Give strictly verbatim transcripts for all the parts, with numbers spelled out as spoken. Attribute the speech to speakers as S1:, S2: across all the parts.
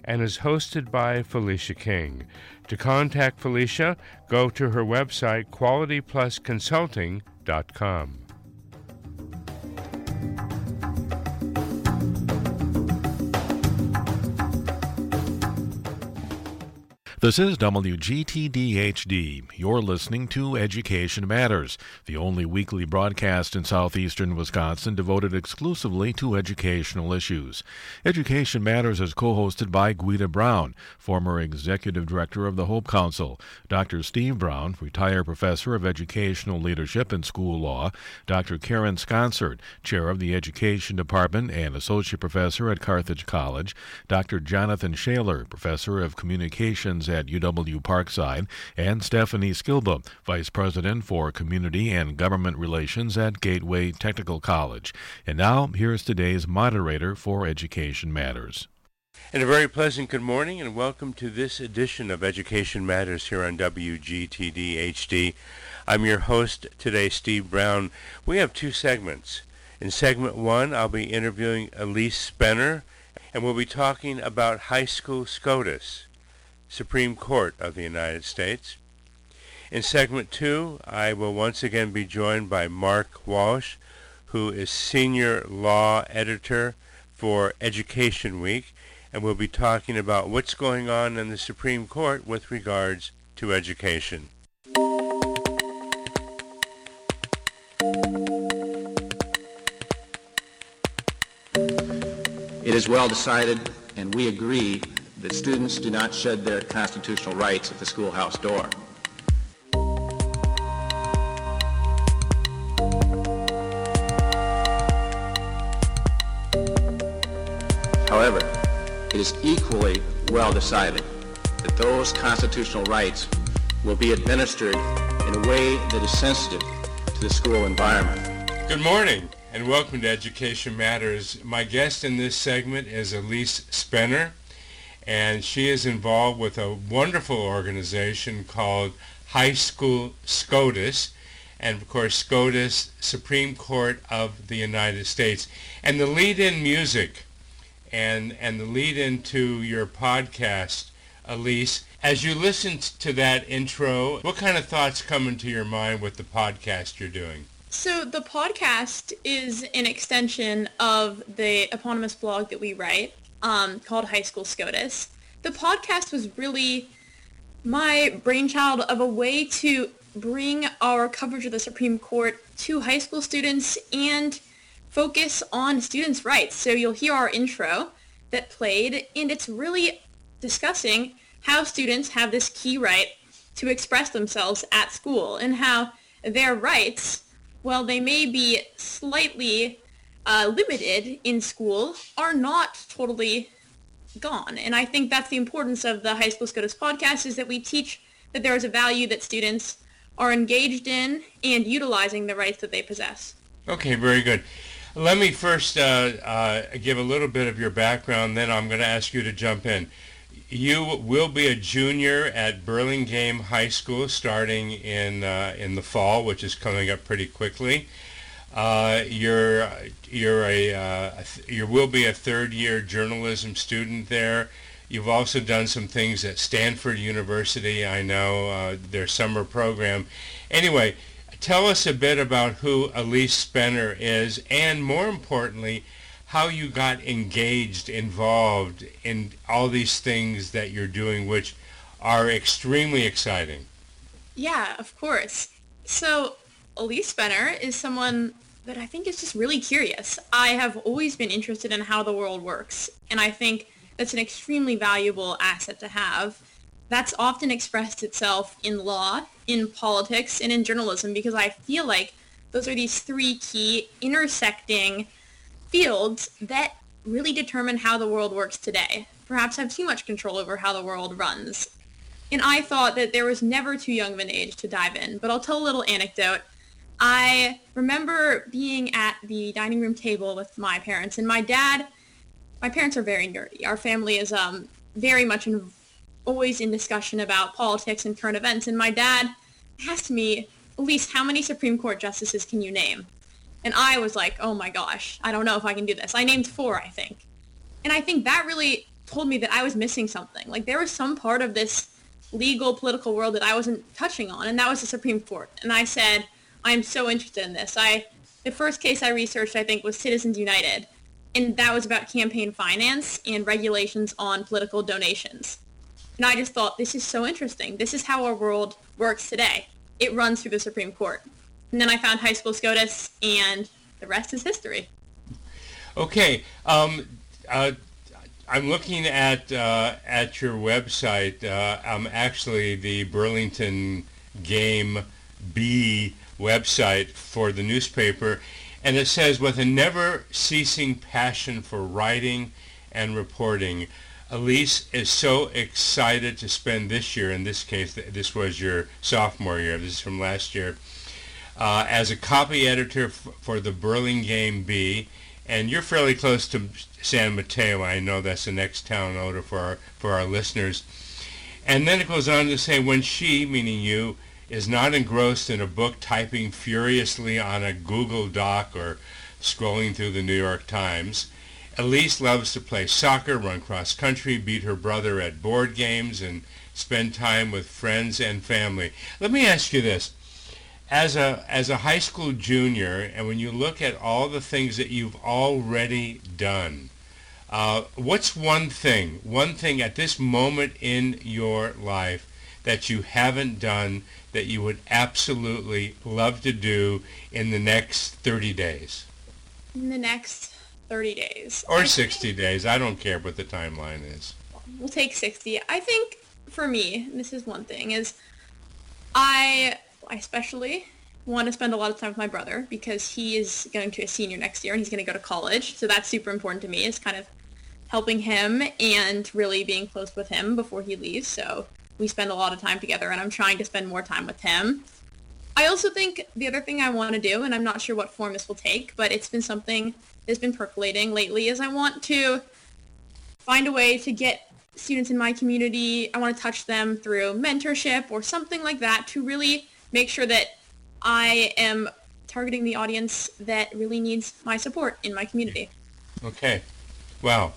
S1: and is hosted by Felicia King. To contact Felicia, go to her website, quality plus consulting dot com.
S2: This is W G T D H D. You're listening to Education Matters, the only weekly broadcast in southeastern Wisconsin devoted exclusively to educational issues. Education Matters is co-hosted by Guida Brown, former Executive Director of the Hope Council, Doctor Steve Brown, retired Professor of Educational Leadership and School Law, Doctor Karen Sconsert, Chair of the Education Department and Associate Professor at Carthage College, Doctor Jonathan Shaler, Professor of Communications at U W Parkside, and Stephanie Skilba, Vice President for Community and Government Relations at Gateway Technical College. And now, here's today's moderator for Education Matters.
S1: And a very pleasant good morning and welcome to this edition of Education Matters here on W G T D H D. I'm your host today, Steve Brown. We have two segments. In segment one, I'll be interviewing Elise Spenner, and we'll be talking about high school SCOTUS, Supreme Court of the United States. In segment two, I will once again be joined by Mark Walsh, who is Senior Law Editor for Education Week, and we'll be talking about what's going on in the Supreme Court with regards to education.
S3: It is well decided, and we agree, that students do not shed their constitutional rights at the schoolhouse door. However, it is equally well decided that those constitutional rights will be administered in a way that is sensitive to the school environment.
S1: Good morning and welcome to Education Matters. My guest in this segment is Elise Spenner, and she is involved with a wonderful organization called High School SCOTUS, and of course SCOTUS, Supreme Court of the United States. And the lead-in music and and the lead-in to your podcast, Elise, as you listen to that intro, what kind of thoughts come into your mind with the podcast you're doing?
S4: So the podcast is an extension of the eponymous blog that we write, Um, called High School SCOTUS. The podcast was really my brainchild of a way to bring our coverage of the Supreme Court to high school students and focus on students' rights. So you'll hear our intro that played, and it's really discussing how students have this key right to express themselves at school and how their rights, while they may be slightly Uh, limited in school, are not totally gone. And I think that's the importance of the High School SCOTUS podcast, is that we teach that there is a value that students are engaged in and utilizing the rights that they possess.
S1: Okay, very good. Let me first uh, uh, give a little bit of your background, then I'm going to ask you to jump in. You will be a junior at Burlingame High School starting in uh, in the fall, which is coming up pretty quickly. Uh, you're you're a uh, you will be a third year journalism student there. You've also done some things at Stanford University. I know uh, their summer program. Anyway, tell us a bit about who Elise Spenner is, and more importantly, how you got engaged, involved in all these things that you're doing, which are extremely exciting.
S4: Yeah, of course. So Elise Spenner is someone that I think is just really curious. I have always been interested in how the world works, and I think that's an extremely valuable asset to have. That's often expressed itself in law, in politics, and in journalism, because I feel like those are these three key intersecting fields that really determine how the world works today, perhaps have too much control over how the world runs. And I thought that there was never too young of an age to dive in, but I'll tell a little anecdote. I remember being at the dining room table with my parents, and my dad, my parents are very nerdy. Our family is um, very much in, always in discussion about politics and current events, and my dad asked me, Elise, how many Supreme Court justices can you name? And I was like, oh my gosh, I don't know if I can do this. I named four, I think. And I think that really told me that I was missing something. Like there was some part of this legal political world that I wasn't touching on, and that was the Supreme Court. And I said, I'm so interested in this. I the first case I researched, I think, was Citizens United, and that was about campaign finance and regulations on political donations. And I just thought, this is so interesting. This is how our world works today. It runs through the Supreme Court. And then I found High School SCOTUS, and the rest is history.
S1: Okay. Um, uh, I'm looking at uh, at your website. Uh, I'm actually the Burlington Game B website for the newspaper, and it says, with a never-ceasing passion for writing and reporting, Elise is so excited to spend this year, in this case, this was your sophomore year, this is from last year, uh, as a copy editor f- for the Burlingame Bee, and you're fairly close to San Mateo. I know that's the next town over for our, for our listeners. And then it goes on to say, when she, meaning you, is not engrossed in a book, typing furiously on a Google Doc or scrolling through the New York Times, Elise loves to play soccer, run cross-country, beat her brother at board games, and spend time with friends and family. Let me ask you this. As a as a high school junior, and when you look at all the things that you've already done, uh, what's one thing, one thing at this moment in your life that you haven't done that you would absolutely love to do in the next thirty days?
S4: In the next thirty days.
S1: Or sixty days. I don't care what the timeline is.
S4: We'll take sixty. I think for me, this is one thing, is I, I especially want to spend a lot of time with my brother because he is going to a senior next year and he's going to go to college. So that's super important to me, is kind of helping him and really being close with him before he leaves. So we spend a lot of time together, and I'm trying to spend more time with him. I also think the other thing I want to do, and I'm not sure what form this will take, but it's been something that's been percolating lately, is I want to find a way to get students in my community. I want to touch them through mentorship or something like that to really make sure that I am targeting the audience that really needs my support in my community.
S1: Okay. Wow.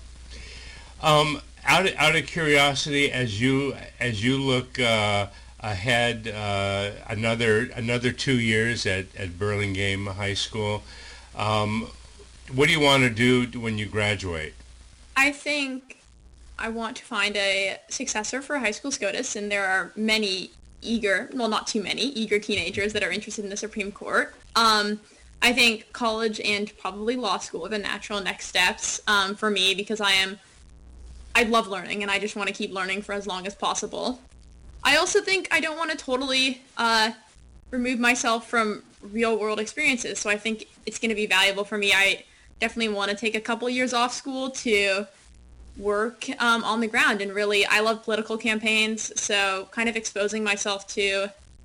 S1: Um, out of, out of curiosity, as you as you look uh, ahead, uh, another another two years at, at Burlingame High School, um, what do you want to do when you graduate?
S4: I think I want to find a successor for High School SCOTUS, and there are many eager, well, not too many, eager teenagers that are interested in the Supreme Court. Um, I think college and probably law school are the natural next steps um, for me, because I am, I love learning, and I just want to keep learning for as long as possible. I also think I don't want to totally uh, remove myself from real world experiences, so I think it's going to be valuable for me. I definitely want to take a couple years off school to work um, on the ground, and really, I love political campaigns, so kind of exposing myself to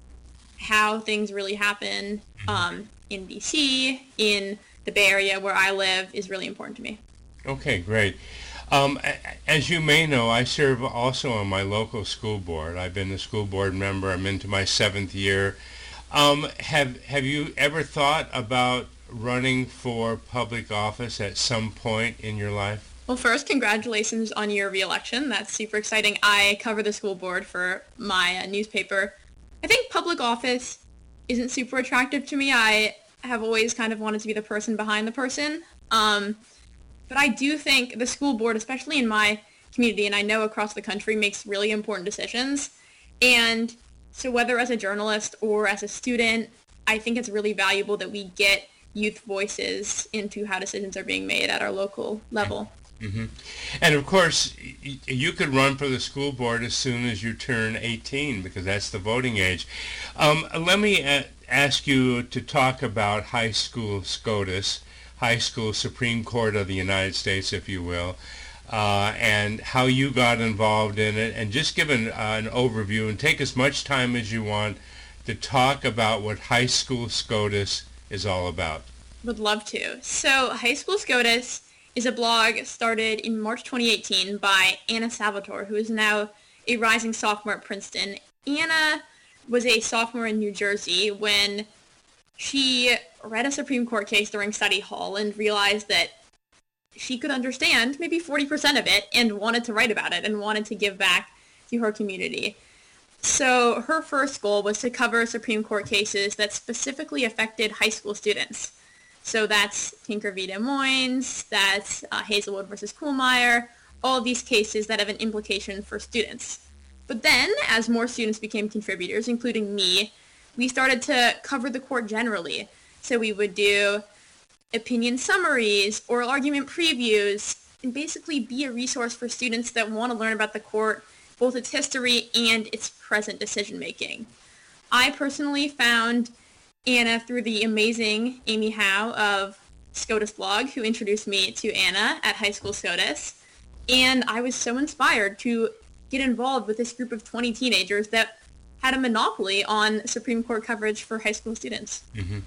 S4: how things really happen um, in D C, in the Bay Area where I live, is really important to me.
S1: Okay, great. Um, as you may know, I serve also on my local school board. I've been a school board member. I'm into my seventh year. Um, have have you ever thought about running for public office at some point in your life?
S4: Well, first, congratulations on your re-election. That's super exciting. I cover the school board for my uh, newspaper. I think public office isn't super attractive to me. I have always kind of wanted to be the person behind the person. Um, but I do think the school board, especially in my community, and I know across the country, makes really important decisions. And so whether as a journalist or as a student, I think it's really valuable that we get youth voices into how decisions are being made at our local level.
S1: Mm-hmm. And of course, y- you could run for the school board as soon as you turn eighteen, because that's the voting age. Um, let me uh, ask you to talk about High School SCOTUS, High School Supreme Court of the United States, if you will, uh, and how you got involved in it, and just give an, uh, an overview, and take as much time as you want to talk about what High School SCOTUS is all about.
S4: Would love to. So High School SCOTUS is a blog started in March twenty eighteen by Anna Salvatore, who is now a rising sophomore at Princeton. Anna was a sophomore in New Jersey when she read a Supreme Court case during study hall and realized that she could understand maybe forty percent of it and wanted to write about it and wanted to give back to her community. So her first goal was to cover Supreme Court cases that specifically affected high school students. So that's Tinker v. Des Moines, that's uh, Hazelwood versus Kuhlmeier, all of these cases that have an implication for students. But then, as more students became contributors, including me, we started to cover the court generally. So we would do opinion summaries, oral argument previews, and basically be a resource for students that want to learn about the court, both its history and its present decision-making. I personally found Anna through the amazing Amy Howe of SCOTUS blog, who introduced me to Anna at High School SCOTUS, and I was so inspired to get involved with this group of twenty teenagers that had a monopoly on Supreme Court coverage for high school students.
S1: Mm-hmm.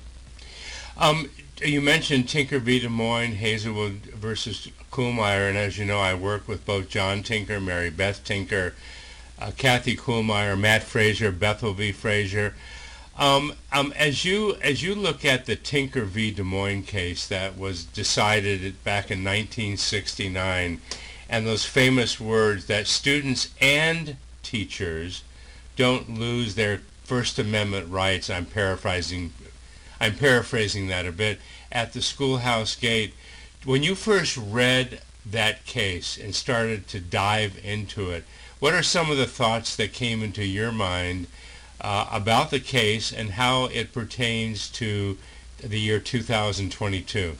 S1: Um, you mentioned Tinker v. Des Moines, Hazelwood versus Kuhlmeier, and as you know, I work with both John Tinker, Mary Beth Tinker, uh, Kathy Kuhlmeier, Matt Fraser, Bethel v. Fraser. Um, um, as you as you look at the Tinker v. Des Moines case that was decided back in nineteen sixty-nine, and those famous words that students and teachers don't lose their First Amendment rights, I'm paraphrasing I'm paraphrasing that a bit, at the schoolhouse gate. When you first read that case and started to dive into it, what are some of the thoughts that came into your mind uh, about the case and how it pertains to the year two thousand twenty-two?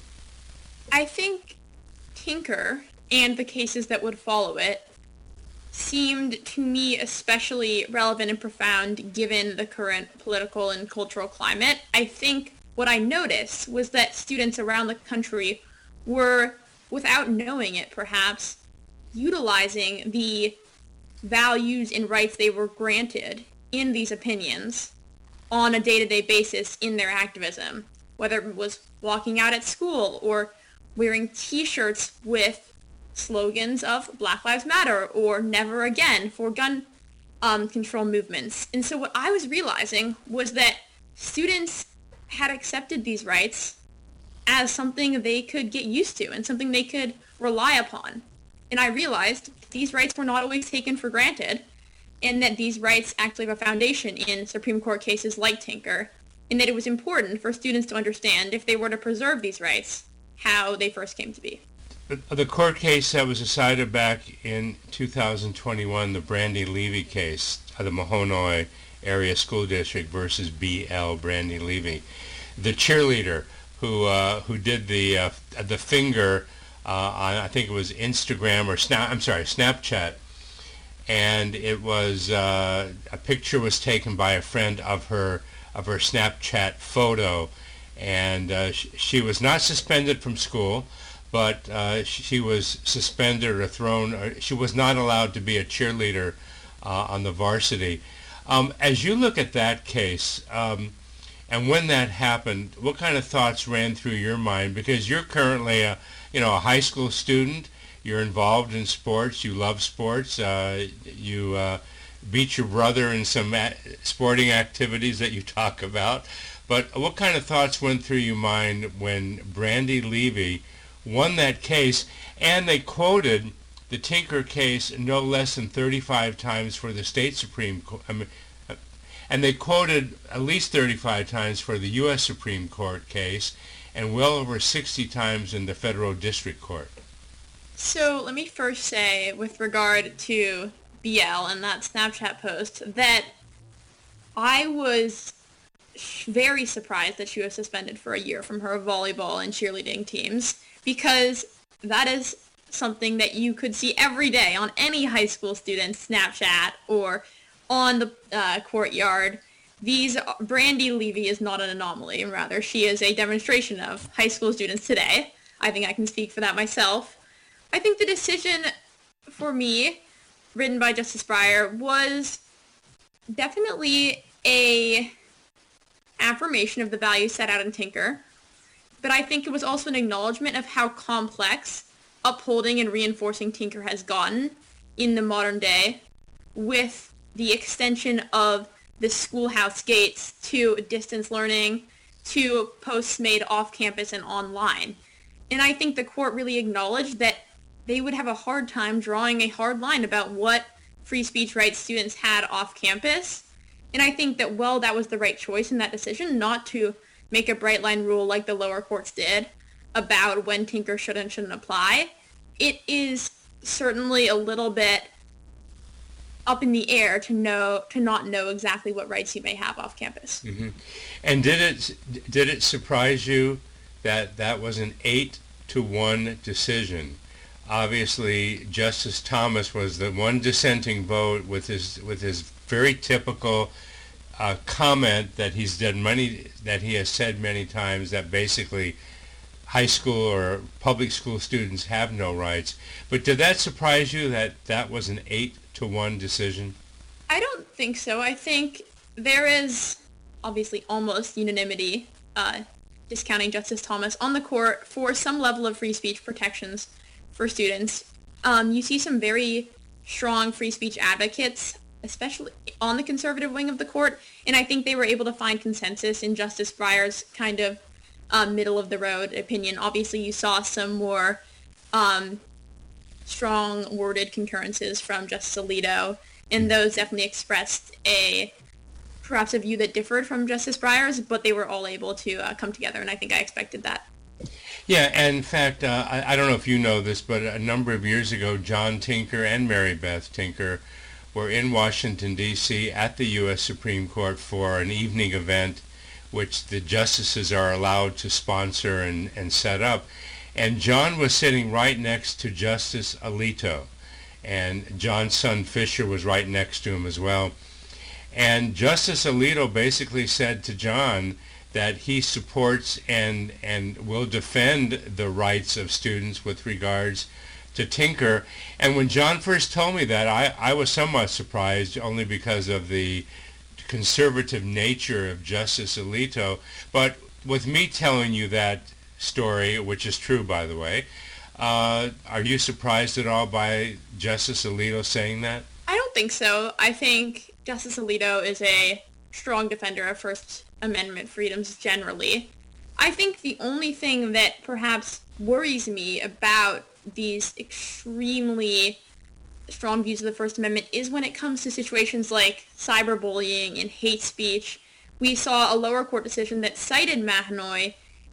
S4: I think Tinker and the cases that would follow it seemed to me especially relevant and profound given the current political and cultural climate. I think what I noticed was that students around the country were, without knowing it perhaps, utilizing the values and rights they were granted in these opinions on a day-to-day basis in their activism, whether it was walking out at school or wearing t-shirts with slogans of Black Lives Matter or Never Again for gun um, control movements. And so what I was realizing was that students had accepted these rights as something they could get used to and something they could rely upon. And I realized these rights were not always taken for granted, and that these rights actually have a foundation in Supreme Court cases like Tinker, and that it was important for students to understand, if they were to preserve these rights, how they first came to be.
S1: The court case that was decided back in two thousand twenty-one, the Brandy Levy case, of the Mahanoy Area School District versus B L Brandy Levy, the cheerleader who uh, who did the uh, the finger uh, on, I think it was Instagram or Snap, I'm sorry, Snapchat, and it was uh, a picture was taken by a friend of her of her Snapchat photo, and uh, sh- she was not suspended from school, but uh, she was suspended or thrown. Or she was not allowed to be a cheerleader uh, on the varsity. Um, as you look at that case, um, and when that happened, what kind of thoughts ran through your mind? Because you're currently a, you know, a high school student. You're involved in sports. You love sports. Uh, you uh, beat your brother in some a- sporting activities that you talk about. But what kind of thoughts went through your mind when Brandy Levy won that case, and they quoted the Tinker case no less than thirty-five times for the state Supreme Court, I mean, and they quoted at least thirty-five times for the U S Supreme Court case, and well over sixty times in the federal district court?
S4: So let me first say, with regard to B L and that Snapchat post, that I was very surprised that she was suspended for a year from her volleyball and cheerleading teams, because that is something that you could see every day on any high school student's Snapchat or on the uh, courtyard. These Brandy Levy is not an anomaly, and rather she is a demonstration of high school students today. I think I can speak for that myself. I think the decision for me, written by Justice Breyer, was definitely a affirmation of the values set out in Tinker, but I think it was also an acknowledgement of how complex upholding and reinforcing Tinker has gotten in the modern day, with the extension of the schoolhouse gates to distance learning, to posts made off campus and online. And I think the court really acknowledged that they would have a hard time drawing a hard line about what free speech rights students had off campus. And I think that, well, that was the right choice in that decision, not to make a bright line rule like the lower courts did about when Tinker should and shouldn't apply. It is certainly a little bit up in the air to know to not know exactly what rights you may have off campus.
S1: Mm-hmm. And did it did it surprise you that that was an eight to one decision? Obviously, Justice Thomas was the one dissenting vote with his with his very typical uh, comment that he's done many that he has said many times, that basically high school or public school students have no rights. But did that surprise you that that was an eight to one decision?
S4: I don't think so. I think there is obviously almost unanimity, uh, discounting Justice Thomas, on the court for some level of free speech protections for students. Um, you see some very strong free speech advocates, especially on the conservative wing of the court, and I think they were able to find consensus in Justice Breyer's kind of um, middle-of-the-road opinion. Obviously, you saw some more um, strong-worded concurrences from Justice Alito, and those definitely expressed a perhaps a view that differed from Justice Breyer's, but they were all able to uh, come together, and I think I expected that.
S1: Yeah, and in fact, uh, I, I don't know if you know this, but a number of years ago, John Tinker and Mary Beth Tinker were in Washington, D C at the U S Supreme Court for an evening event which the justices are allowed to sponsor and, and set up. And John was sitting right next to Justice Alito, and John's son Fisher was right next to him as well. And Justice Alito basically said to John that he supports and and will defend the rights of students with regards to Tinker. And when John first told me that, I, I was somewhat surprised, only because of the conservative nature of Justice Alito. But with me telling you that story, which is true, by the way, uh, are you surprised at all by Justice Alito saying that?
S4: I don't think so. I think Justice Alito is a strong defender of First Amendment freedoms generally. I think the only thing that perhaps worries me about these extremely strong views of the First Amendment is when it comes to situations like cyberbullying and hate speech. We saw a lower court decision that cited Mahanoy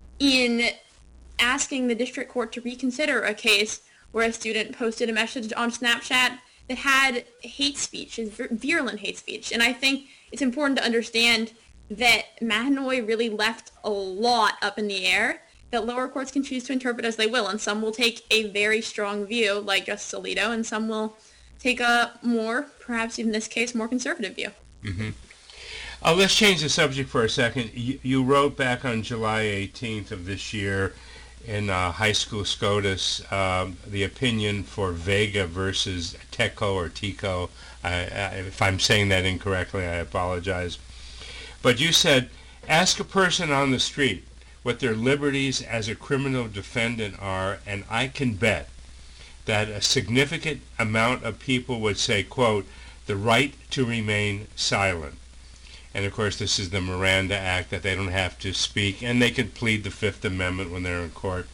S4: in asking the district court to reconsider a case where a student posted a message on Snapchat that had hate speech, virulent hate speech. And I think it's important to understand that Mahanoy really left a lot up in the air that lower courts can choose to interpret as they will, and some will take a very strong view, like Justice Alito, and some will take a more, perhaps in this case, more conservative view.
S1: Mm-hmm. Uh, let's change the subject for a second. You, you wrote back on July eighteenth of this year in uh, High School SCOTUS um, the opinion for Vega versus Teco or Tico. I, I, if I'm saying that incorrectly, I apologize. But you said, ask a person on the street what their liberties as a criminal defendant are, and I can bet that a significant amount of people would say, quote, the right to remain silent. And of course, this is the Miranda Act, that they don't have to speak, and they can plead the Fifth Amendment when they're in court.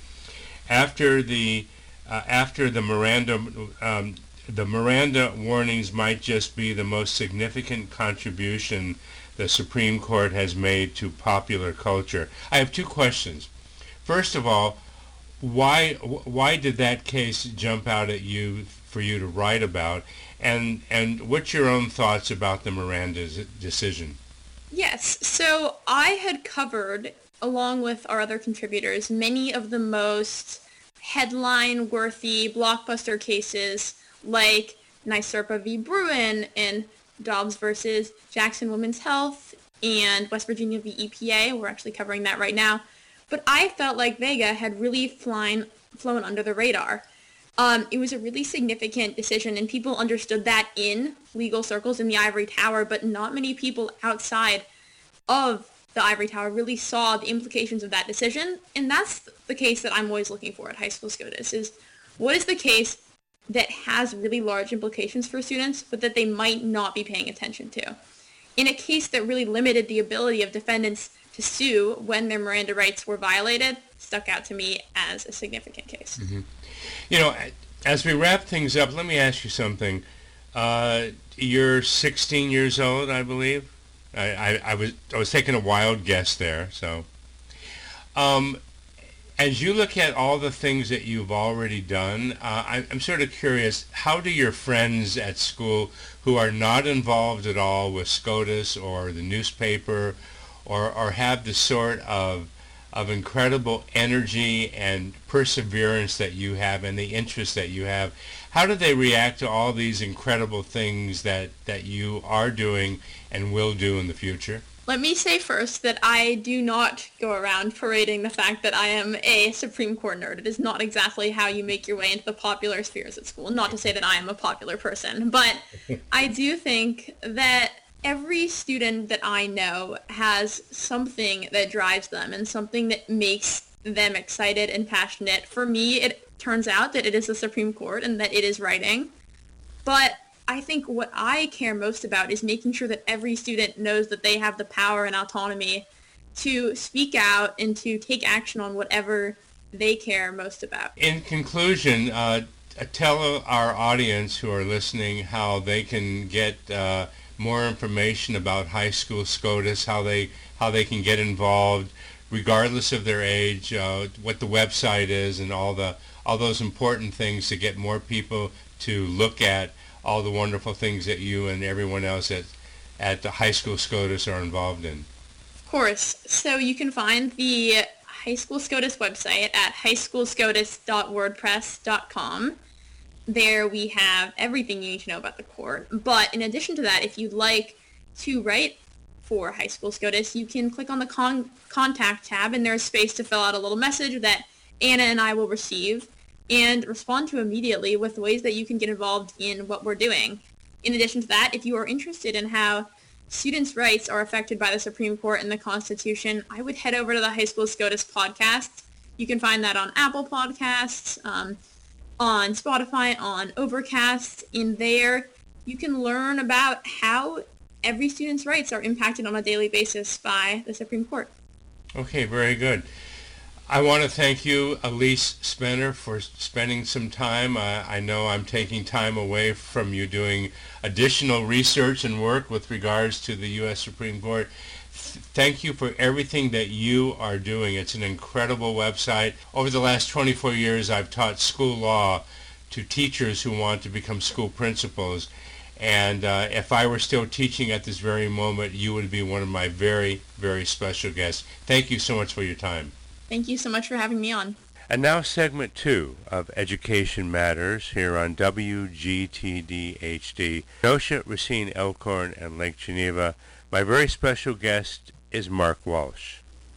S1: After the uh, after the Miranda um, the Miranda warnings might just be the most significant contribution the Supreme Court has made to popular culture. I have two questions. First of all, why why did that case jump out at you for you to write about? And and what's your own thoughts about the Miranda decision?
S4: Yes, so I had covered, along with our other contributors, many of the most headline-worthy blockbuster cases like NYSERPA v. Bruin and Dobbs versus Jackson Women's Health and West Virginia v. E P A. We're actually covering that right now. But I felt like Vega had really flying, flown under the radar. Um, it was a really significant decision, and people understood that in legal circles in the ivory tower, but not many people outside of the ivory tower really saw the implications of that decision. And that's the case that I'm always looking for at High School SCOTUS, is what is the case that has really large implications for students, but that they might not be paying attention to. In a case that really limited the ability of defendants to sue when their Miranda rights were violated, stuck out to me as a significant case.
S1: Mm-hmm. You know, as we wrap things up, let me ask you something. Uh, you're sixteen years old, I believe. I, I, I was I was taking a wild guess there. So, um, as you look at all the things that you've already done, uh, I, I'm sort of curious. How do your friends at school who are not involved at all with SCOTUS or the newspaper, or or have the sort of of incredible energy and perseverance that you have and the interest that you have, how do they react to all these incredible things that, that you are doing and will do in the future?
S4: Let me say first that I do not go around parading the fact that I am a Supreme Court nerd. It is not exactly how you make your way into the popular spheres at school. Not to say that I am a popular person, but I do think that every student that I know has something that drives them and something that makes them excited and passionate. For me, it turns out that it is the Supreme Court and that it is writing. But I think what I care most about is making sure that every student knows that they have the power and autonomy to speak out and to take action on whatever they care most about.
S1: In conclusion, uh, tell our audience who are listening how they can get uh, more information about high school SCOTUS, how they how they can get involved, regardless of their age, uh, what the website is, and all the all those important things to get more people to look at all the wonderful things that you and everyone else at at the high school SCOTUS are involved in.
S4: Of course. So you can find the high school SCOTUS website at high school scotus dot wordpress dot com. There we have everything you need to know about the court. But in addition to that, if you'd like to write for High School SCOTUS, you can click on the con- contact tab, and there's space to fill out a little message that Anna and I will receive and respond to immediately with ways that you can get involved in what we're doing. In addition to that, if you are interested in how students' rights are affected by the Supreme Court and the Constitution, I would head over to the High School SCOTUS podcast. You can find that on Apple Podcasts, um, on Spotify, on Overcast. In there, you can learn about how every student's rights are impacted on a daily basis by the Supreme Court.
S1: Okay, very good. I want to thank you, Elise Spener, for spending some time. Uh, I know I'm taking time away from you doing additional research and work with regards to the U S Supreme Court. Th- thank you for everything that you are doing. It's an incredible website. Over the last twenty-four years, I've taught school law to teachers who want to become school principals. And uh, if I were still teaching at this very moment, you would be one of my very, very special guests. Thank you so much for your time.
S4: Thank you so much for having me on.
S1: And now segment two of Education Matters here on W G T D H D. Kenosha, Racine, Elkhorn, and Lake Geneva. My very special guest is Mark Walsh.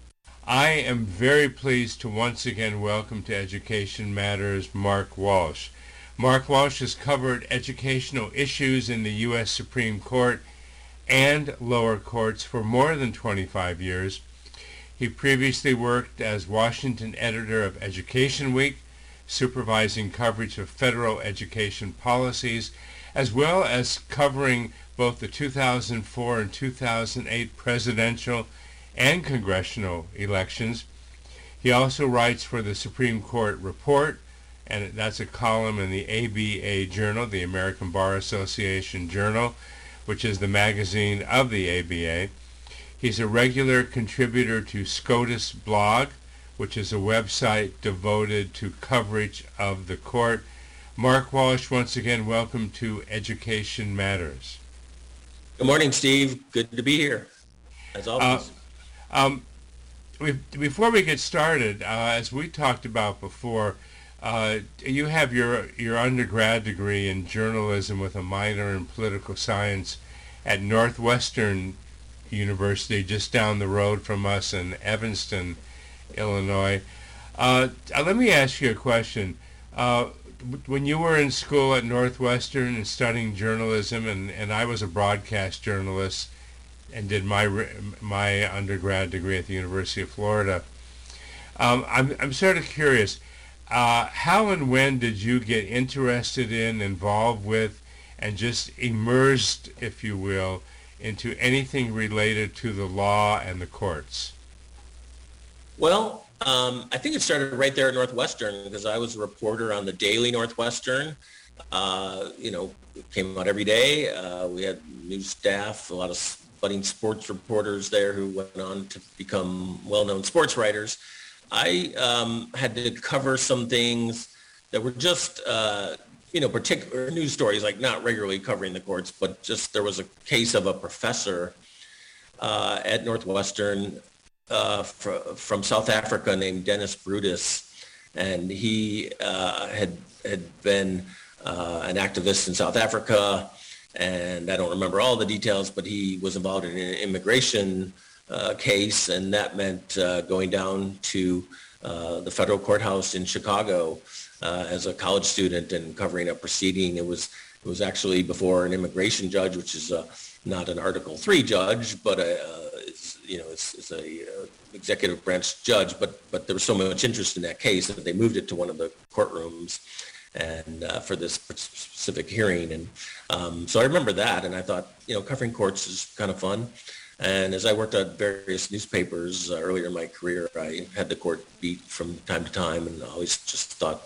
S1: I am very pleased to once again welcome to Education Matters Mark Walsh. Mark Walsh has covered educational issues in the U S Supreme Court and lower courts for more than twenty-five years. He previously worked as Washington editor of Education Week, supervising coverage of federal education policies, as well as covering both the two thousand four and two thousand eight presidential and congressional elections. He also writes for the Supreme Court Report, and that's a column in the A B A Journal, the American Bar Association Journal, which is the magazine of the A B A. He's a regular contributor to SCOTUS Blog, which is a website devoted to coverage of the court. Mark Walsh, once again, welcome to Education Matters.
S5: Good morning, Steve. Good to be here, as always.
S1: Uh, um, we, before we get started, uh, as we talked about before, uh, you have your, your undergrad degree in journalism with a minor in political science at Northwestern University, just down the road from us in Evanston, Illinois. Uh, let me ask you a question. Uh, when you were in school at Northwestern and studying journalism, and, and I was a broadcast journalist and did my my undergrad degree at the University of Florida, um, I'm I'm sort of curious. Uh, how and when did you get interested in, involved with, and just immersed, if you will, into anything related to the law and the courts?
S5: Well, Um, I think it started right there at Northwestern because I was a reporter on the Daily Northwestern. Uh, you know, it came out every day. Uh, we had news staff, a lot of budding sports reporters there who went on to become well-known sports writers. I um, had to cover some things that were just, uh, you know, particular news stories, like not regularly covering the courts, but just there was a case of a professor uh, at Northwestern uh, fr- from South Africa named Dennis Brutus, and he uh, had had been uh, an activist in South Africa, and I don't remember all the details, but he was involved in an immigration uh, case, and that meant uh, going down to uh, the federal courthouse in Chicago uh, as a college student and covering a proceeding. It was it was actually before an immigration judge, which is uh, not an Article three judge, but a, uh, it's, you know, it's, it's a uh, executive branch judge. But but there was so much interest in that case that they moved it to one of the courtrooms, and uh, for this specific hearing. And um, so I remember that, and I thought, you know, covering courts is kind of fun. And as I worked at various newspapers uh, earlier in my career, I had the court beat from time to time, and I always just thought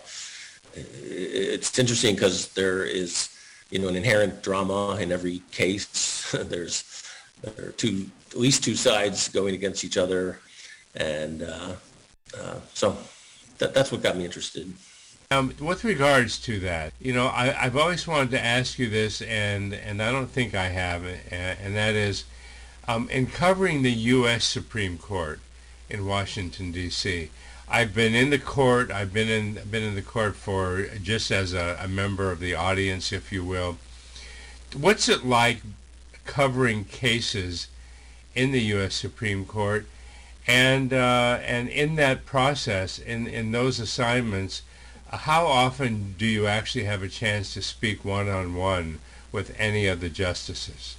S5: it's interesting because there is, you know, an inherent drama in every case. There's there are two, at least two sides going against each other, and uh, uh, so that, that's what got me interested.
S1: Um, with regards to that, you know, I, I've always wanted to ask you this, and, and I don't think I have, and, and that is, um, in covering the U S Supreme Court in Washington, D C, I've been in the court, I've been in been in the court for just as a, a member of the audience, if you will. What's it like covering cases in the U S Supreme Court, and uh, and in that process, in, in those assignments, how often do you actually have a chance to speak one-on-one with any of the justices?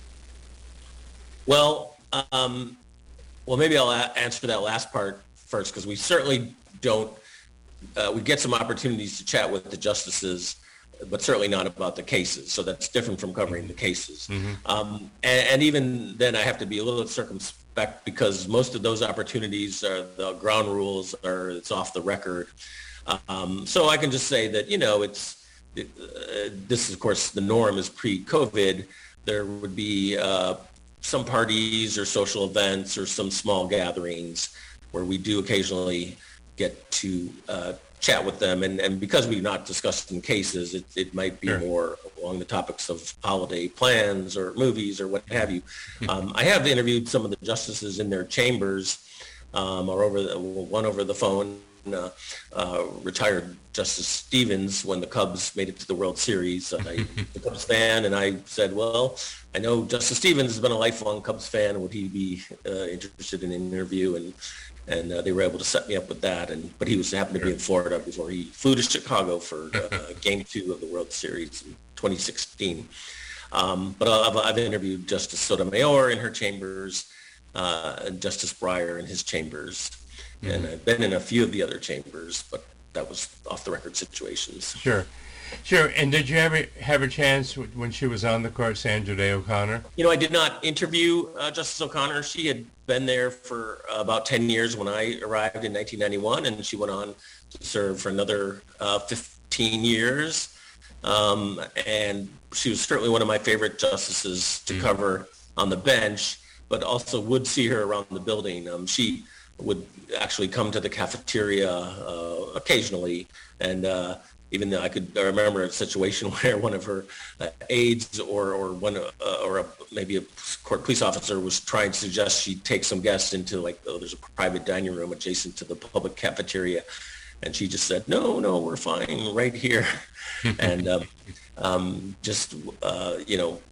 S5: Well, um, well, maybe I'll a- answer that last part first, because we certainly don't, uh, we get some opportunities to chat with the justices, but certainly not about the cases. So that's different from covering the cases. Mm-hmm. Um, and, and even then I have to be a little circumspect because most of those opportunities are, the ground rules are, it's off the record. Um, so I can just say that, you know, it's, it, uh, this is, of course, the norm is pre-COVID. There would be uh, some parties or social events or some small gatherings where we do occasionally get to uh, chat with them. And, and because we're not discussing cases, it, it might be sure. more along the topics of holiday plans or movies or what have you. Um, I have interviewed some of the justices in their chambers um, or over the, one over the phone. Uh, uh, retired Justice Stevens when the Cubs made it to the World Series. I, the Cubs fan, and I said, well, I know Justice Stevens has been a lifelong Cubs fan. Would he be uh, interested in an interview? And and uh, they were able to set me up with that. And but he was happened to be in Florida before he flew to Chicago for uh, Game Two of the World Series in twenty sixteen. Um, but I've, I've interviewed Justice Sotomayor in her chambers, uh, and Justice Breyer in his chambers. And I've been in a few of the other chambers, but that was off-the-record situations.
S1: Sure. Sure. And did you ever have a chance when she was on the court, Sandra Day O'Connor?
S5: You know, I did not interview uh, Justice O'Connor. She had been there for uh, about ten years when I arrived in nineteen ninety-one, and she went on to serve for another uh, fifteen years. Um, and she was certainly one of my favorite justices to mm-hmm. cover on the bench, but also would see her around the building. Um, she would actually come to the cafeteria uh, occasionally, and uh, even though I could I remember a situation where one of her uh, aides or or one uh, or a, maybe a court police officer was trying to suggest she take some guests into, like, oh, there's a private dining room adjacent to the public cafeteria, and she just said, no, no, we're fine right here, and um, um, just uh, you know.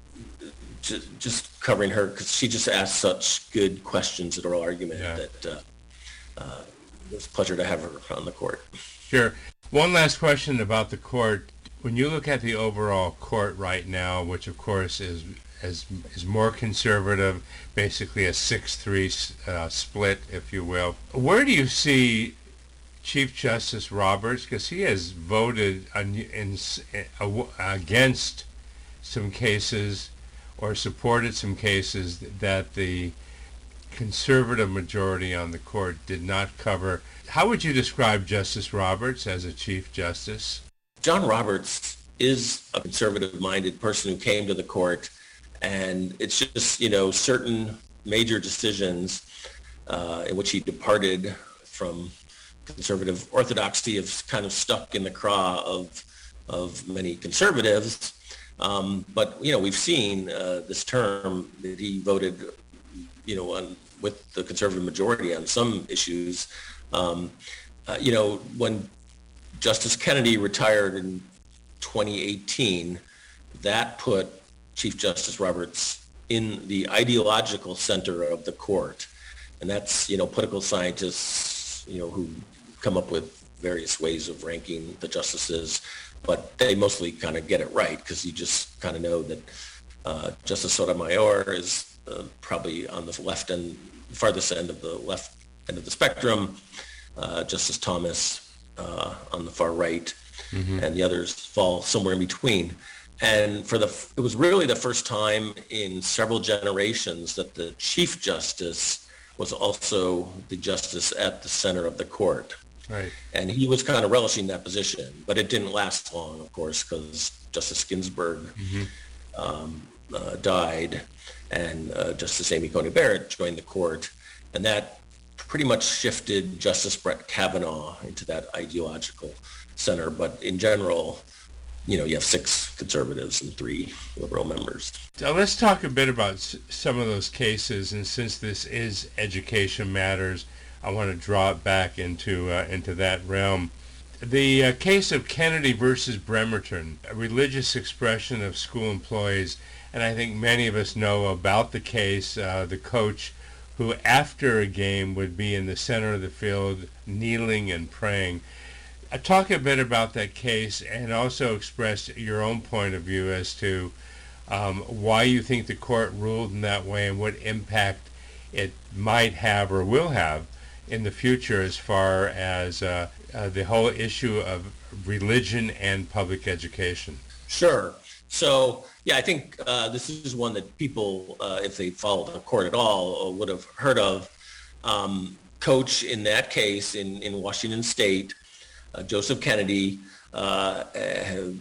S5: Just, just covering her because she just asked such good questions at oral argument yeah. that uh, uh, it was a pleasure to have her on the court.
S1: Sure. One last question about the court. When you look at the overall court right now, which of course is is, is more conservative, basically a six three uh, split, if you will, where do you see Chief Justice Roberts? Because he has voted on, in, in, against some cases or supported some cases that the conservative majority on the court did not cover. How would you describe Justice Roberts as a Chief Justice?
S5: John Roberts is a conservative-minded person who came to the court, and it's just, you know, certain major decisions uh, in which he departed from conservative orthodoxy have kind of stuck in the craw of of many conservatives. Um, but, you know, we've seen uh, this term that he voted, you know, on, with the conservative majority on some issues. Um, uh, you know, when Justice Kennedy retired in twenty eighteen, that put Chief Justice Roberts in the ideological center of the court. And that's, you know, political scientists, you know, who come up with various ways of ranking the justices, but they mostly kind of get it right because you just kind of know that uh, Justice Sotomayor is uh, probably on the left end, farthest end of the left end of the spectrum, uh, Justice Thomas uh, on the far right, mm-hmm. and the others fall somewhere in between. And for the, it was really the first time in several generations that the Chief Justice was also the justice at the center of the court.
S1: Right.
S5: And he was kind of relishing that position, but it didn't last long, of course, because Justice Ginsburg mm-hmm. um, uh, died, and uh, Justice Amy Coney Barrett joined the court, and that pretty much shifted Justice Brett Kavanaugh into that ideological center. But in general, you know, you have six conservatives and three liberal members.
S1: Now let's talk a bit about s- some of those cases, and since this is Education Matters, I want to draw it back into uh, into that realm. The uh, case of Kennedy versus Bremerton, a religious expression of school employees, and I think many of us know about the case, uh, the coach who after a game would be in the center of the field kneeling and praying. Uh, talk a bit about that case and also express your own point of view as to um, why you think the court ruled in that way and what impact it might have or will have in the future as far as uh, uh, the whole issue of religion and public education.
S5: Sure. So, yeah, I think uh, this is one that people, uh, if they followed the court at all, would have heard of. Um, coach in that case in, in Washington State, uh, Joseph Kennedy, uh, had,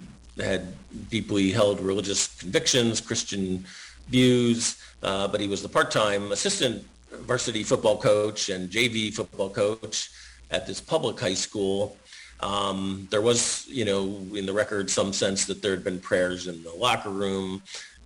S5: had deeply held religious convictions, Christian views, uh, but he was the part-time assistant varsity football coach and J V football coach at this public high school. Um, there was, you know, in the record, some sense that there had been prayers in the locker room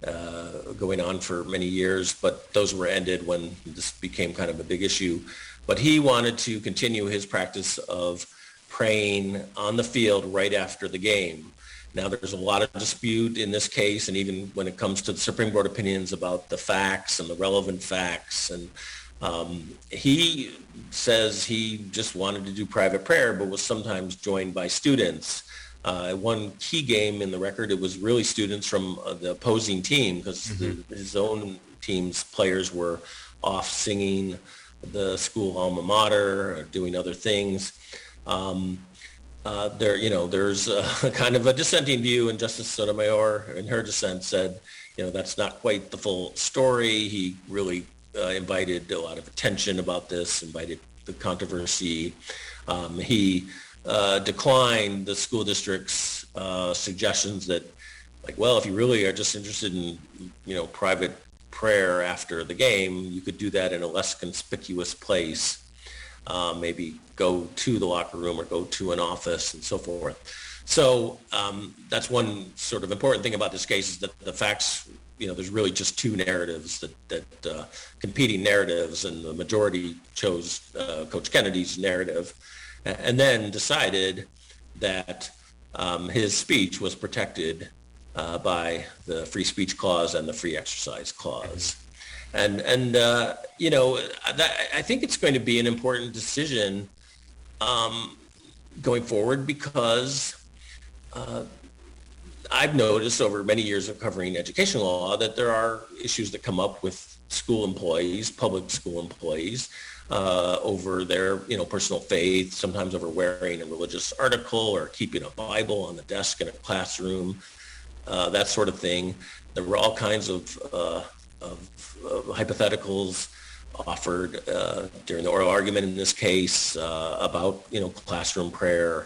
S5: uh, going on for many years, but those were ended when this became kind of a big issue. But he wanted to continue his practice of praying on the field right after the game. Now, there's a lot of dispute in this case, and even when it comes to the Supreme Court opinions about the facts and the relevant facts. And um, he says he just wanted to do private prayer, but was sometimes joined by students. Uh, one key game in the record, it was really students from uh, the opposing team, because mm-hmm. his own team's players were off singing the school alma mater or doing other things. Um, Uh, there, you know, there's a, a kind of a dissenting view, and Justice Sotomayor, in her dissent, said, you know, that's not quite the full story. He really uh, invited a lot of attention about this, invited the controversy. Um, he uh, declined the school district's uh, suggestions that, like, well, if you really are just interested in, you know, private prayer after the game, you could do that in a less conspicuous place. Uh, maybe go to the locker room or go to an office and so forth. So um, that's one sort of important thing about this case, is that the facts, you know, there's really just two narratives, that, that uh, competing narratives, and the majority chose uh, Coach Kennedy's narrative, and then decided that um, his speech was protected uh, by the free speech clause and the free exercise clause. And, and uh, you know, that, I think it's going to be an important decision um, going forward, because uh, I've noticed over many years of covering education law that there are issues that come up with school employees, public school employees, uh, over their, you know, personal faith, sometimes over wearing a religious article or keeping a Bible on the desk in a classroom, uh, that sort of thing. There were all kinds of, uh, of, of hypotheticals offered uh, during the oral argument in this case uh, about, you know, classroom prayer,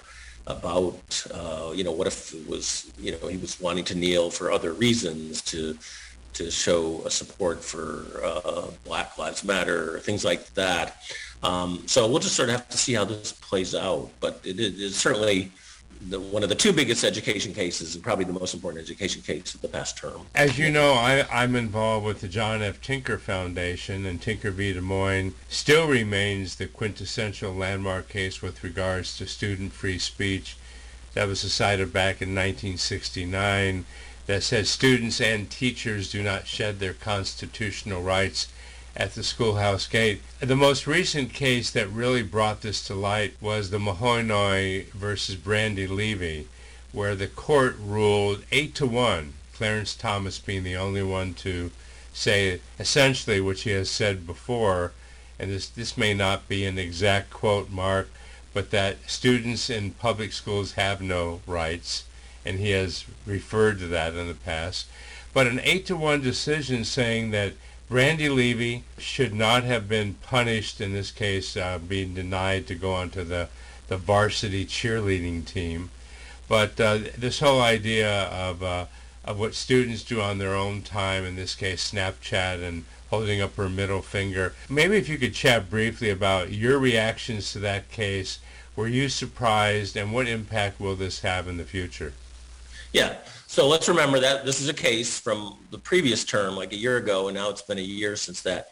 S5: about, uh, you know, what if it was, you know, he was wanting to kneel for other reasons, to to show a support for uh, Black Lives Matter, things like that. Um, so we'll just sort of have to see how this plays out. But it is certainly the, one of the two biggest education cases, and probably the most important education case of the past term.
S1: As you know, I, I'm involved with the John F. Tinker Foundation, and Tinker v. Des Moines still remains the quintessential landmark case with regards to student free speech. That was decided back in nineteen sixty-nine. That says students and teachers do not shed their constitutional rights at the schoolhouse gate. The most recent case that really brought this to light was the Mahanoy versus Brandy Levy, where the court ruled eight to one, Clarence Thomas being the only one to say essentially what she has said before, and this, this may not be an exact quote, Mark, but that students in public schools have no rights, and he has referred to that in the past. But an eight to one decision saying that Brandy Levy should not have been punished, in this case uh, being denied to go onto the, the varsity cheerleading team. But uh, this whole idea of, uh, of what students do on their own time, in this case Snapchat and holding up her middle finger. Maybe if you could chat briefly about your reactions to that case. Were you surprised, and what impact will this have in the future?
S5: Yeah, so let's remember that this is a case from the previous term, like a year ago, and now it's been a year since that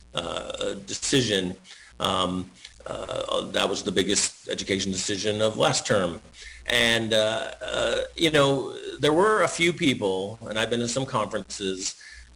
S5: uh, decision. Um, uh, that was the biggest education decision of last term. And, uh, uh, you know, there were a few people, and I've been to some conferences,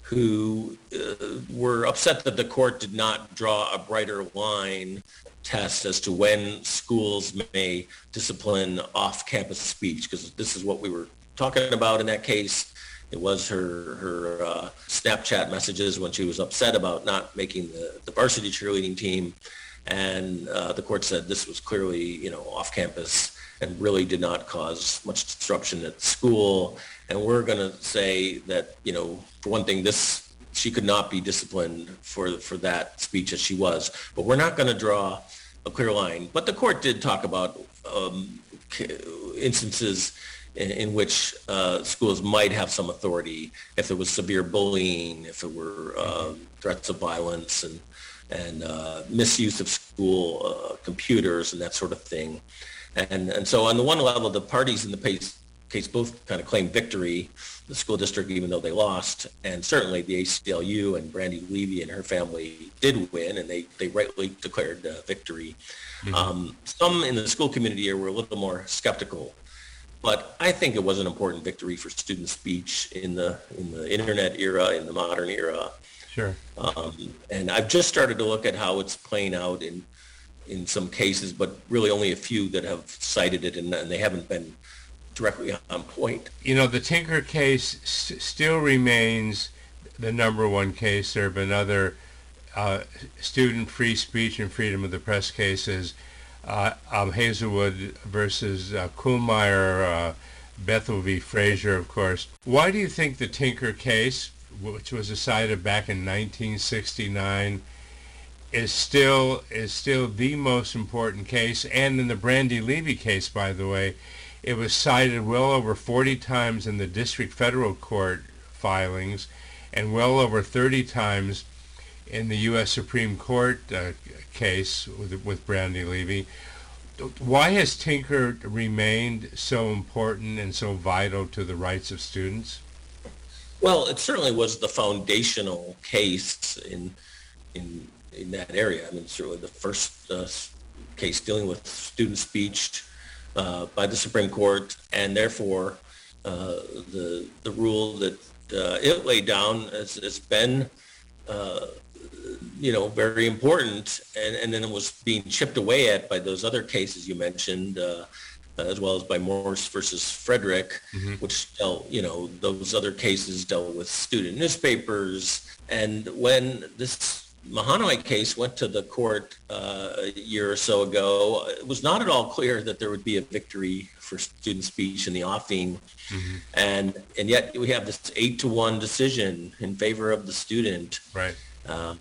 S5: who uh, were upset that the court did not draw a brighter line test as to when schools may discipline off-campus speech, because this is what we were talking about in that case. It was her her uh, Snapchat messages when she was upset about not making the, the varsity cheerleading team, and uh, the court said this was clearly, you know, off campus and really did not cause much disruption at school. And we're going to say that, you know, for one thing, this she could not be disciplined for for that speech as she was, but we're not going to draw a clear line. But the court did talk about um, instances in, in which uh, schools might have some authority if there was severe bullying, if there were uh, threats of violence and and uh, misuse of school uh, computers and that sort of thing. And and so on the one level, the parties in the case, case both kind of claimed victory, the school district, even though they lost, and certainly the A C L U and Brandy Levy and her family did win, and they, they rightly declared uh, victory. Mm-hmm. Um, some in the school community were a little more skeptical. But I think it was an important victory for student speech in the in the internet era, in the modern era.
S1: Sure.
S5: Um, and I've just started to look at how it's playing out in in some cases, but really only a few that have cited it, and, and they haven't been directly on point.
S1: You know, the Tinker case s- still remains the number one case. There have been other uh, student free speech and freedom of the press cases. Uh, um, Hazelwood versus uh, Kuhlmeyer, uh, Bethel v. Frazier, of course. Why do you think the Tinker case, which was decided back in nineteen sixty-nine, is still is still the most important case? And in the Brandy Levy case, by the way, it was cited well over forty times in the district federal court filings, and well over thirty times in the U S Supreme Court uh, case with, with Brandy Levy. Why has Tinker remained so important and so vital to the rights of students?
S5: Well, it certainly was the foundational case in in in that area. I mean, certainly the first uh, case dealing with student speech uh, by the Supreme Court, and therefore uh, the the rule that uh, it laid down has, has been uh, you know, very important, and, and then it was being chipped away at by those other cases you mentioned, uh, as well as by Morse versus Frederick, mm-hmm. which dealt, you know, those other cases dealt with student newspapers. And when this Mahanoy case went to the court uh, a year or so ago, it was not at all clear that there would be a victory for student speech in the offing. Mm-hmm. And and yet we have this eight to one decision in favor of the student.
S1: Right.
S5: Um,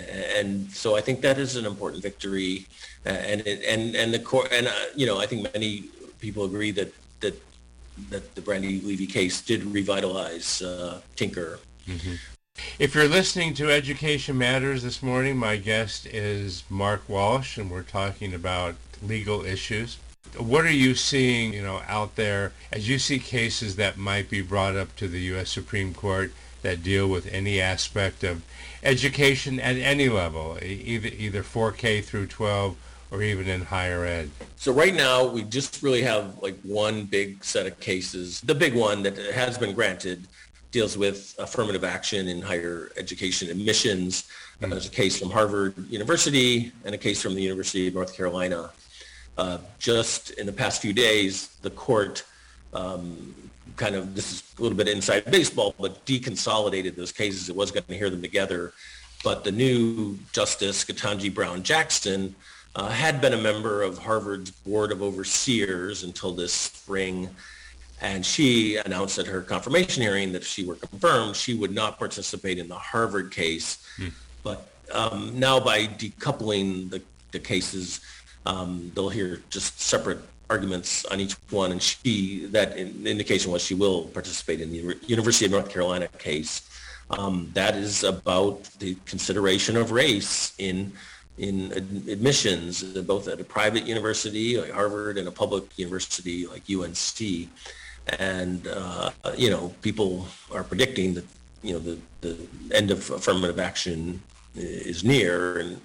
S5: and so I think that is an important victory. And it, and and the court and uh, you know I think many people agree that that that the Brandy Levy case did revitalize uh, Tinker.
S1: Mm-hmm. If you're listening to Education Matters this morning, my guest is Mark Walsh, and we're talking about legal issues. What are you seeing, you know, out there as you see cases that might be brought up to the U S Supreme Court that deal with any aspect of education at any level, either either four K through twelve or even in higher ed?
S5: So right now we just really have like one big set of cases. The big one that has been granted deals with affirmative action in higher education admissions. Mm-hmm. There's a case from Harvard University and a case from the University of North Carolina. Uh, just in the past few days, the court um, kind of, this is a little bit inside baseball, but deconsolidated those cases. It was going to hear them together. But the new Justice, Ketanji Brown Jackson, uh, had been a member of Harvard's Board of Overseers until this spring. And she announced at her confirmation hearing that if she were confirmed, she would not participate in the Harvard case. Hmm. But um, now by decoupling the, the cases, um, they'll hear just separate arguments on each one. And she, that in, the indication was she will participate in the University of North Carolina case. Um, that is about the consideration of race in in ad- admissions, both at a private university like Harvard and a public university like U N C. And, uh, you know, people are predicting that, you know, the, the end of affirmative action is near. And,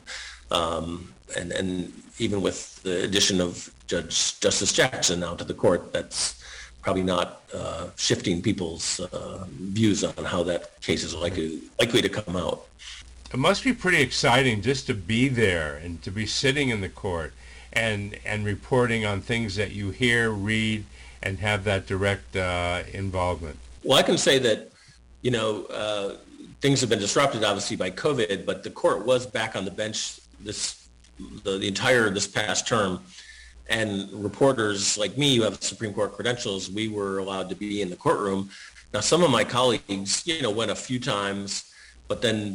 S5: um, and, and even with the addition of Judge Justice Jackson now to the court, that's probably not uh, shifting people's uh, views on how that case is likely, likely to come out.
S1: It must be pretty exciting just to be there and to be sitting in the court and, and reporting on things that you hear, read, and have that direct uh, involvement.
S5: Well, I can say that, you know, uh, things have been disrupted obviously by COVID, but the court was back on the bench this the, the entire this past term. And reporters like me who have Supreme Court credentials, we were allowed to be in the courtroom. Now, some of my colleagues, you know, went a few times, but then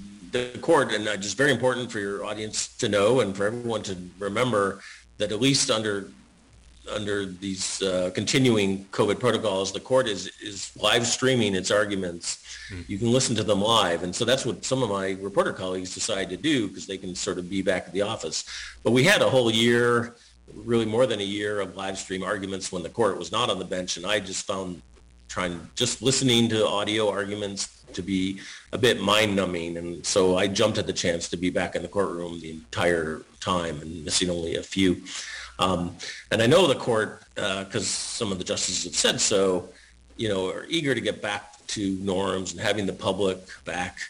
S5: the court, and just very important for your audience to know and for everyone to remember that at least under under these uh, continuing COVID protocols, the court is, is live streaming its arguments. Mm. You can listen to them live. And so that's what some of my reporter colleagues decided to do because they can sort of be back at the office. But we had a whole year, really more than a year of live stream arguments when the court was not on the bench. And I just found trying, just listening to audio arguments to be a bit mind numbing. And so I jumped at the chance to be back in the courtroom the entire time and missing only a few. Um, and I know the court, because uh, some of the justices have said so, you know, are eager to get back to norms and having the public back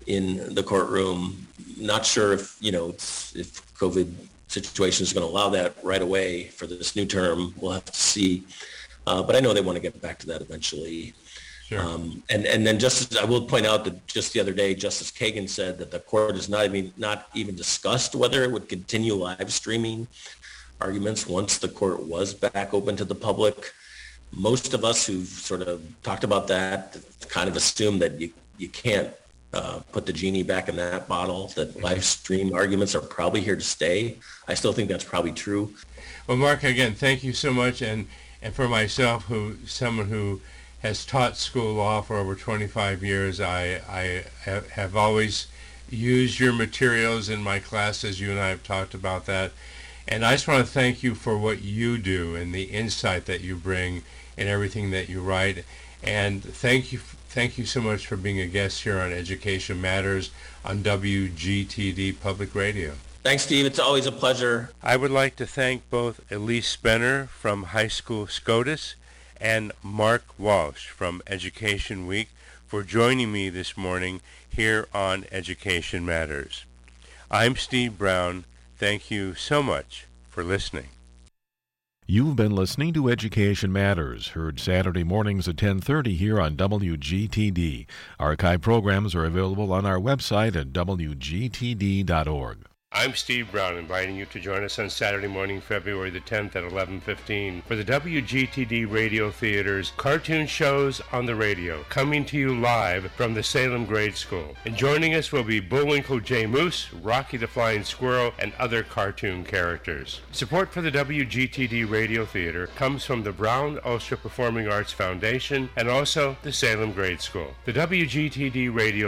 S5: in the courtroom. Not sure if, you know, it's, if COVID situation is going to allow that right away for this new term. We'll have to see. Uh, but I know they want to get back to that eventually.
S1: Sure.
S5: Um, and, and then just I will point out that just the other day, Justice Kagan said that the court has not even, not even discussed whether it would continue live streaming arguments once the court was back open to the public. Most of us who've sort of talked about that kind of assume that you, you can't uh, put the genie back in that bottle, that mm-hmm. live stream arguments are probably here to stay. I still think that's probably true.
S1: Well, Mark, again, thank you so much. And, and for myself, who someone who has taught school law for over twenty-five years, I, I have, have always used your materials in my classes. You and I have talked about that. And I just want to thank you for what you do and the insight that you bring in everything that you write. And thank you thank you so much for being a guest here on Education Matters on W G T D Public Radio.
S5: Thanks, Steve. It's always a pleasure.
S1: I would like to thank both Elise Spenner from High School SCOTUS and Mark Walsh from Education Week for joining me this morning here on Education Matters. I'm Steve Brown. Thank you so much for listening.
S2: You've been listening to Education Matters, heard Saturday mornings at ten thirty here on W G T D. Archive programs are available on our website at W G T D dot org.
S1: I'm Steve Brown, inviting you to join us on Saturday morning, February the tenth at eleven fifteen for the W G T D Radio Theater's Cartoon Shows on the Radio, coming to you live from the Salem Grade School. And joining us will be Bullwinkle J. Moose, Rocky the Flying Squirrel, and other cartoon characters. Support for the W G T D Radio Theater comes from the Brown Ulster Performing Arts Foundation and also the Salem Grade School. The W G T D Radio